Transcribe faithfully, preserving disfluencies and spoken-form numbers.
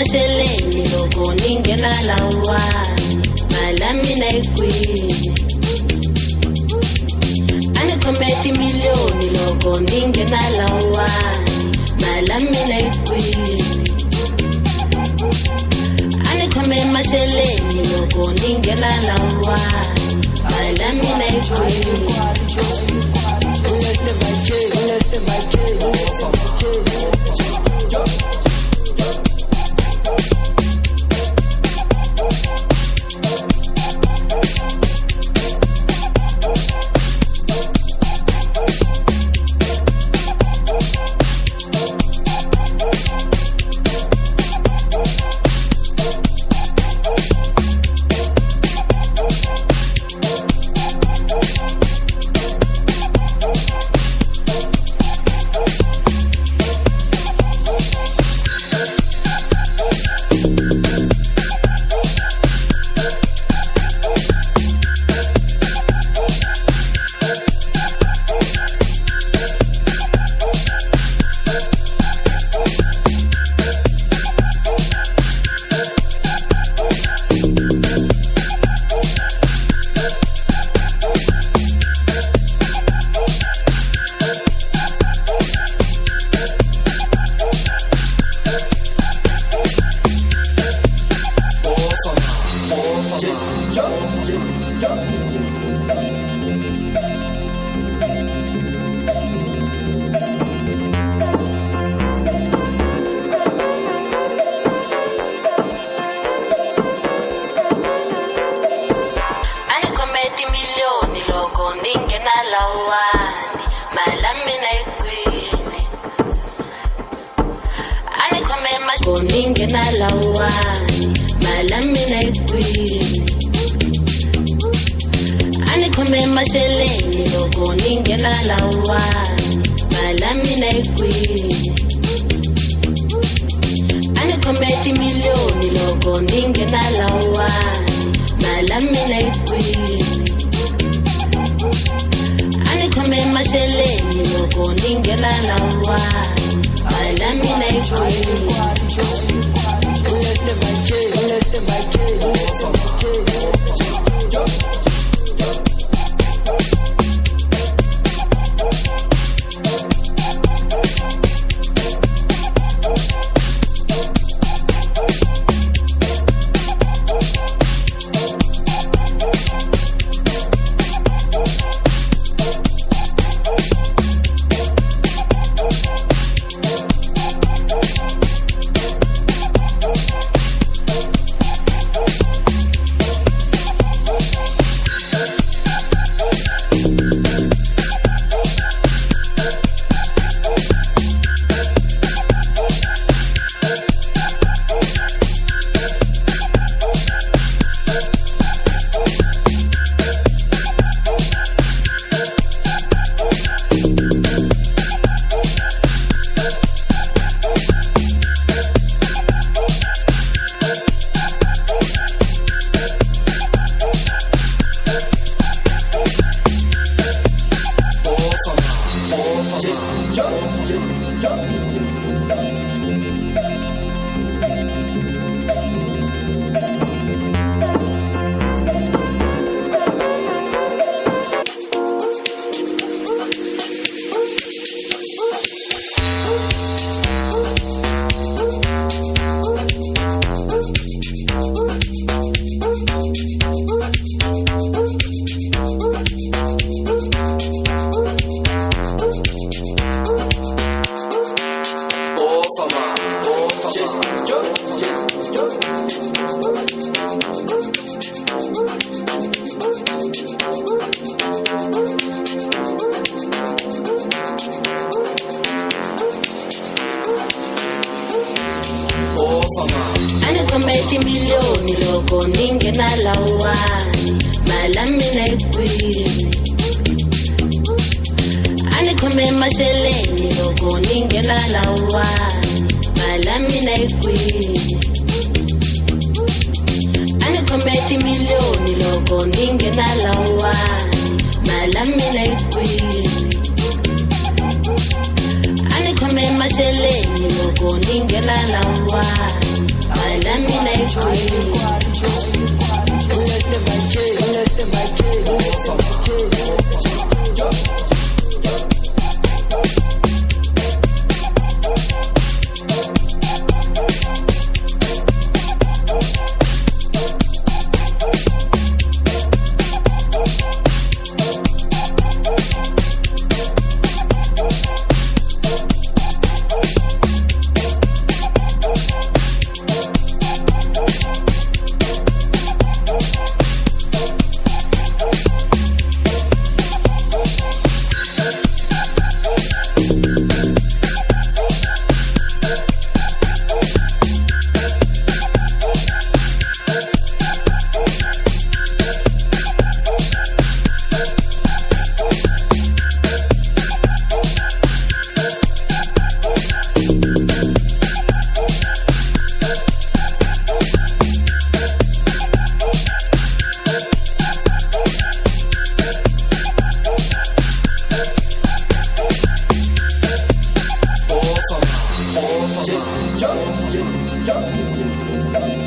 masheleni loko ningena lawani mala mina ikwini ani kometi milioni loko ningena lawani mala mina ikwini ani kome masheleni loko ningena lawani mala mina ikwini let's the vibe let's the vibe ningena lawani mala mina ikwini ani kome masheleni loko ningena lawani mala mina ikwini ani kometi milioni loko ningena lawani mala mina ikwini ani kome masheleni loko ningena lawani mala mina ikwini let's the vibe, let's the vibe. Kometi milioni loko ningena lawani mala mina ikwini ani kome masheleni loko ningena lawani mala mina ikwini ani kometi milioni loko ningena lawani mala mina ikwini ani kome masheleni loko ningena lawani malamina iqini. Just jump, just jump.